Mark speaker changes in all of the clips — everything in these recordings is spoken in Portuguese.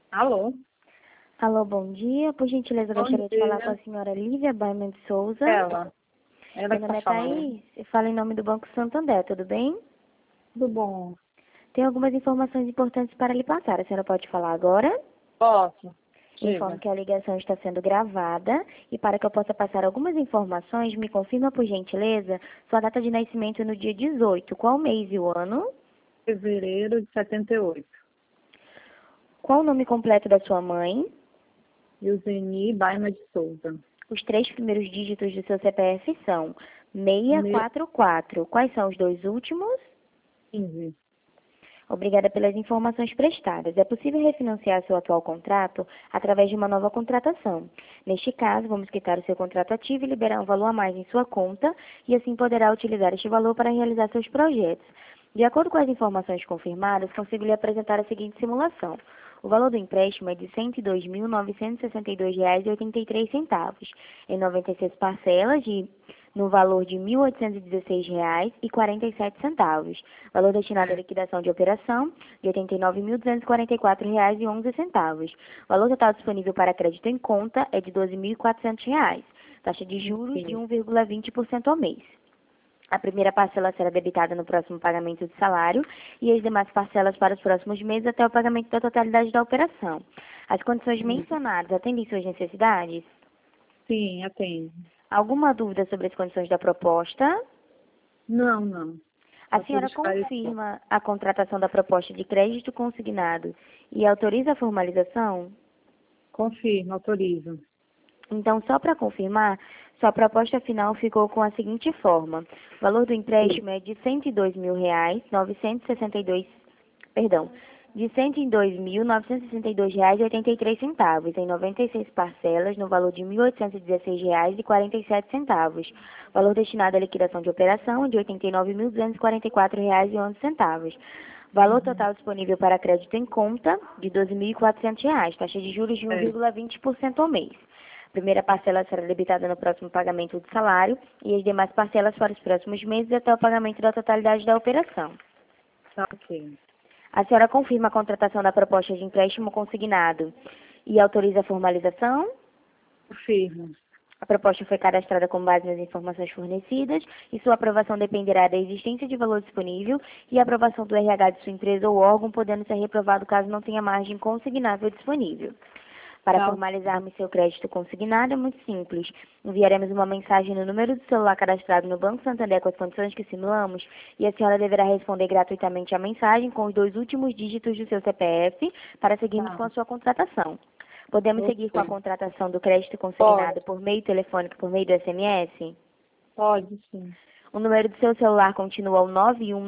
Speaker 1: Alô?
Speaker 2: Alô, bom dia. Por gentileza, eu
Speaker 1: Bom
Speaker 2: gostaria de falar com
Speaker 1: dia.
Speaker 2: a senhora Lívia Baiman de Souza.
Speaker 1: Ela
Speaker 2: Meu
Speaker 1: que
Speaker 2: nome
Speaker 1: tá
Speaker 2: é
Speaker 1: falando.
Speaker 2: Thaís. Eu falo em nome do Banco Santander, tudo bem?
Speaker 1: Tudo bom?
Speaker 2: Tem algumas informações importantes para lhe passar. A senhora pode falar agora?
Speaker 1: Posso?
Speaker 2: Informo
Speaker 1: Diga.
Speaker 2: que a ligação está sendo gravada e para que eu possa passar algumas informações, me confirma, por gentileza, sua data de nascimento no dia 18. Qual mês e o ano?
Speaker 1: Fevereiro de 78.
Speaker 2: Qual o nome completo da sua mãe?
Speaker 1: Yuzeni Baima de Souza.
Speaker 2: Os 3 primeiros dígitos do seu CPF são
Speaker 1: Me-
Speaker 2: 644. Quais são os 2 últimos?
Speaker 1: 15.
Speaker 2: Obrigada pelas informações prestadas. É possível refinanciar seu atual contrato através de uma nova contratação. Neste caso, vamos quitar o seu contrato ativo e liberar um valor a mais em sua conta e assim poderá utilizar este valor para realizar seus projetos. De acordo com as informações confirmadas, consigo lhe apresentar a seguinte simulação. O valor do empréstimo é de R$ 102.962,83, em 96 parcelas no valor de R$ 1.816,47. Valor destinado à liquidação de operação de R$ 89.244,11. Valor total disponível para crédito em conta é de R$ 12.400. Taxa de juros de 1,20% ao mês. A primeira parcela será debitada no próximo pagamento do salário e as demais parcelas para os próximos meses até o pagamento da totalidade da operação. As condições mencionadas atendem suas necessidades?
Speaker 1: Sim, atende.
Speaker 2: Alguma dúvida sobre as condições da proposta?
Speaker 1: Não.
Speaker 2: A
Speaker 1: Tá tudo
Speaker 2: senhora
Speaker 1: esclarecido.
Speaker 2: confirma a contratação da proposta de crédito consignado e autoriza a formalização?
Speaker 1: Confirmo, autorizo.
Speaker 2: Então, só para confirmar, sua proposta final ficou com a seguinte forma. O valor do empréstimo é de R$ 102.962, perdão, de R$ 102.962,83, em 96 parcelas, no valor de R$ 1.816,47. Valor destinado à liquidação de operação é de R$ 89.244,11. Valor total disponível para crédito em conta de R$ 12.400, taxa de juros de 1,20% ao mês. A primeira parcela será debitada no próximo pagamento do salário e as demais parcelas para os próximos meses até o pagamento da totalidade da operação.
Speaker 1: Tá ok.
Speaker 2: A senhora confirma a contratação da proposta de empréstimo consignado e autoriza a formalização?
Speaker 1: Confirmo.
Speaker 2: A proposta foi cadastrada com base nas informações fornecidas e sua aprovação dependerá da existência de valor disponível e a aprovação do RH de sua empresa ou órgão, podendo ser reprovado caso não tenha margem consignável disponível. Para
Speaker 1: Tá.
Speaker 2: formalizarmos seu crédito consignado é muito simples. Enviaremos uma mensagem no número do celular cadastrado no Banco Santander com as condições que simulamos e a senhora deverá responder gratuitamente a mensagem com os 2 últimos dígitos do seu CPF para seguirmos com a sua contratação. Podemos seguir com a contratação do crédito consignado por meio telefônico, por meio do SMS?
Speaker 1: Pode, sim.
Speaker 2: O número do seu celular continua o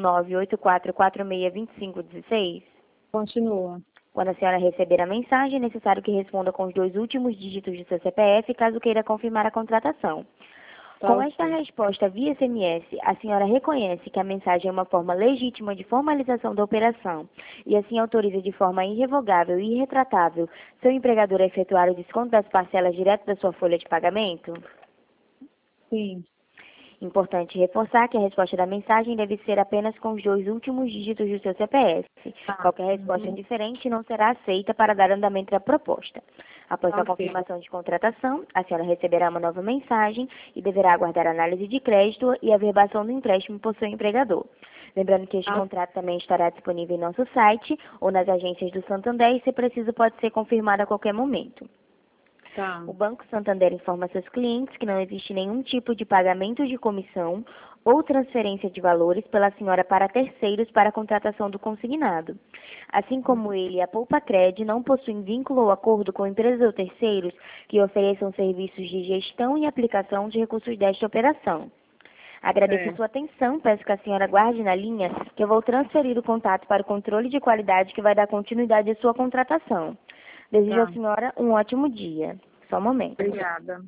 Speaker 2: 91984462516?
Speaker 1: Continua.
Speaker 2: Quando a senhora receber a mensagem, é necessário que responda com os 2 últimos dígitos do seu CPF, caso queira confirmar a contratação.
Speaker 1: Tá
Speaker 2: Com
Speaker 1: ok.
Speaker 2: esta resposta via SMS, a senhora reconhece que a mensagem é uma forma legítima de formalização da operação e assim autoriza de forma irrevogável e irretratável seu empregador a efetuar o desconto das parcelas direto da sua folha de pagamento?
Speaker 1: Sim.
Speaker 2: Importante reforçar que a resposta da mensagem deve ser apenas com os 2 últimos dígitos do seu CPF. Qualquer resposta diferente não será aceita para dar andamento à proposta. Após a confirmação de contratação, a senhora receberá uma nova mensagem e deverá aguardar a análise de crédito e a verbação do empréstimo por seu empregador. Lembrando que este contrato também estará disponível em nosso site ou nas agências do Santander e, se preciso, pode ser confirmado a qualquer momento.
Speaker 1: Tá.
Speaker 2: O Banco Santander informa seus clientes que não existe nenhum tipo de pagamento de comissão ou transferência de valores pela senhora para terceiros para a contratação do consignado. Assim como ele e a Poupacred não possuem vínculo ou acordo com empresas ou terceiros que ofereçam serviços de gestão e aplicação de recursos desta operação. Agradeço sua atenção, peço que a senhora guarde na linha que eu vou transferir o contato para o controle de qualidade que vai dar continuidade à sua contratação. Desejo à senhora um ótimo dia. Só um momento.
Speaker 1: Obrigada.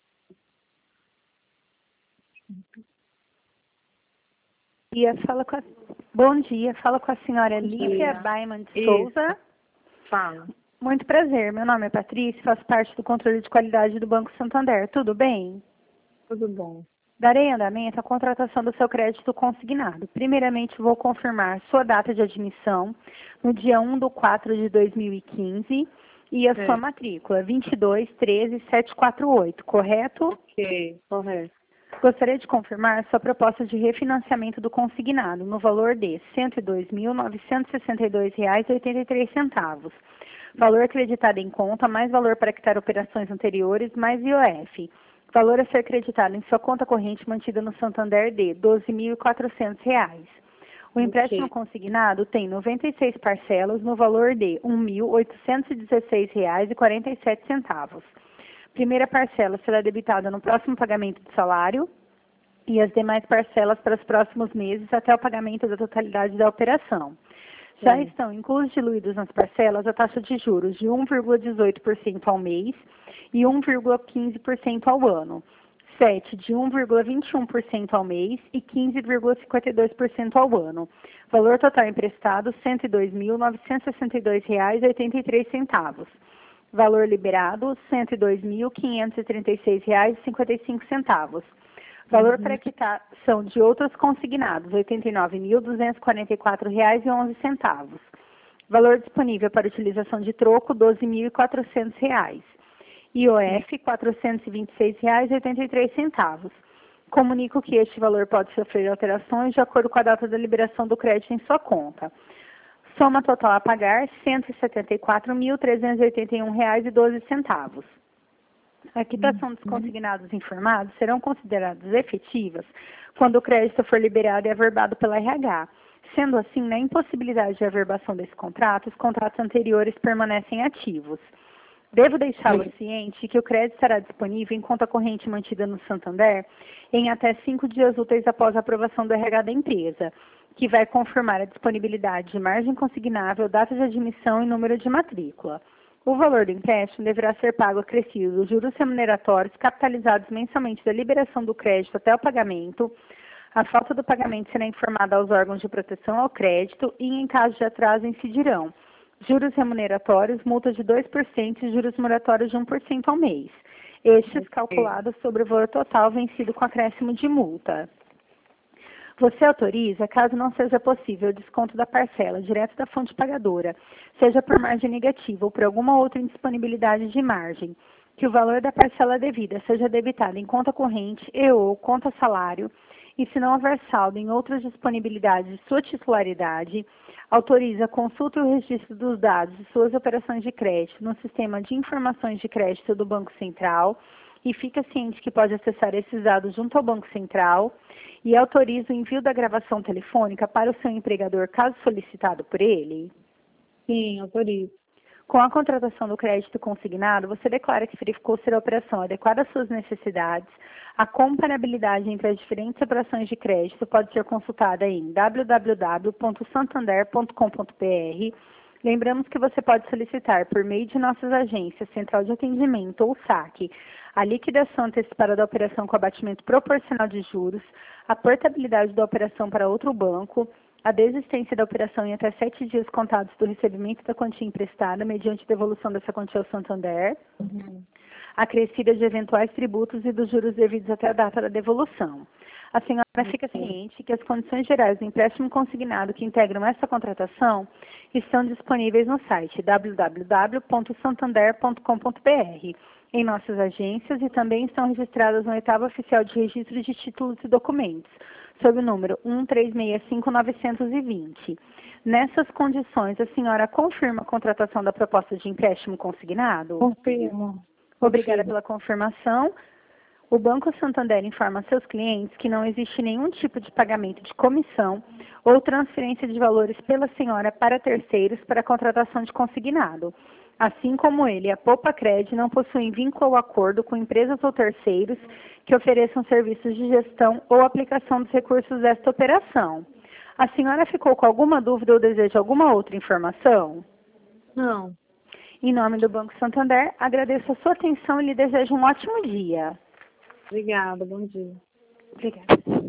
Speaker 3: Bom dia, fala com a senhora Lívia Baiman de Souza.
Speaker 1: Fala.
Speaker 3: Muito prazer, meu nome é Patrícia, faço parte do controle de qualidade do Banco Santander. Tudo bem?
Speaker 1: Tudo bom.
Speaker 3: Darei andamento à contratação do seu crédito consignado. Primeiramente, vou confirmar sua data de admissão no dia 1/4/2015 e a sua matrícula, 2213748, correto?
Speaker 1: Ok, correto.
Speaker 3: Gostaria de confirmar sua proposta de refinanciamento do consignado no valor de R$ 102.962,83. Valor acreditado em conta, mais valor para quitar operações anteriores, mais IOF. Valor a ser acreditado em sua conta corrente mantida no Santander de R$ 12.400. O empréstimo consignado tem 96 parcelas no valor de R$ 1.816,47. Primeira parcela será debitada no próximo pagamento de salário e as demais parcelas para os próximos meses até o pagamento da totalidade da operação. Já estão inclusos diluídos nas parcelas a taxa de juros de 1,18% ao mês e 1,15% ao ano, 7 de 1,21% ao mês e 15,52% ao ano. Valor total emprestado, R$ 102.962,83. Valor liberado, R$ 102.536,55. Valor para quitação de outros consignados, R$ 89.244,11. Valor disponível para utilização de troco, R$ 12.400. IOF, R$ 426,83. Comunico que este valor pode sofrer alterações de acordo com a data da liberação do crédito em sua conta. Soma total a pagar, R$ 174.381,12. A quitação dos consignados informados serão consideradas efetivas quando o crédito for liberado e averbado pela RH. Sendo assim, na impossibilidade de averbação desse contrato, os contratos anteriores permanecem ativos. Devo deixá-lo ciente que o crédito estará disponível em conta corrente mantida no Santander em até 5 dias úteis após a aprovação do RH da empresa, que vai confirmar a disponibilidade de margem consignável, data de admissão e número de matrícula. O valor do empréstimo deverá ser pago acrescido dos juros remuneratórios capitalizados mensalmente da liberação do crédito até o pagamento. A falta do pagamento será informada aos órgãos de proteção ao crédito e, em caso de atraso, incidirão juros remuneratórios, multa de 2% e juros moratórios de 1% ao mês. Estes calculados sobre o valor total vencido com acréscimo de multa. Você autoriza, caso não seja possível, o desconto da parcela direto da fonte pagadora, seja por margem negativa ou por alguma outra indisponibilidade de margem, que o valor da parcela devida seja debitado em conta corrente e ou conta salário, e se não houver saldo em outras disponibilidades de sua titularidade, autoriza a consulta e o registro dos dados de suas operações de crédito no sistema de informações de crédito do Banco Central e fica ciente que pode acessar esses dados junto ao Banco Central e autoriza o envio da gravação telefônica para o seu empregador, caso solicitado por ele?
Speaker 1: Sim, autorizo.
Speaker 3: Com a contratação do crédito consignado, você declara que verificou ser a operação adequada às suas necessidades. A comparabilidade entre as diferentes operações de crédito pode ser consultada em www.santander.com.br. Lembramos que você pode solicitar, por meio de nossas agências, Central de Atendimento ou SAC, a liquidação antecipada da operação com abatimento proporcional de juros, a portabilidade da operação para outro banco, a desistência da operação em até 7 dias contados do recebimento da quantia emprestada, mediante devolução dessa quantia ao Santander, acrescida de eventuais tributos e dos juros devidos até a data da devolução. A senhora fica ciente que as condições gerais do empréstimo consignado que integram essa contratação estão disponíveis no site www.santander.com.br, em nossas agências e também estão registradas no 8º Oficial de Registro de Títulos e Documentos, sob o número 1365920. Nessas condições, a senhora confirma a contratação da proposta de empréstimo consignado?
Speaker 1: Confirmo.
Speaker 3: Obrigada pela confirmação. O Banco Santander informa a seus clientes que não existe nenhum tipo de pagamento de comissão ou transferência de valores pela senhora para terceiros para a contratação de consignado. Assim como ele, a Poupa-Cred não possuem vínculo ou acordo com empresas ou terceiros que ofereçam serviços de gestão ou aplicação dos recursos desta operação. A senhora ficou com alguma dúvida ou deseja alguma outra informação?
Speaker 1: Não.
Speaker 3: Em nome do Banco Santander, agradeço a sua atenção e lhe desejo um ótimo dia.
Speaker 1: Obrigada, bom dia.
Speaker 3: Obrigada.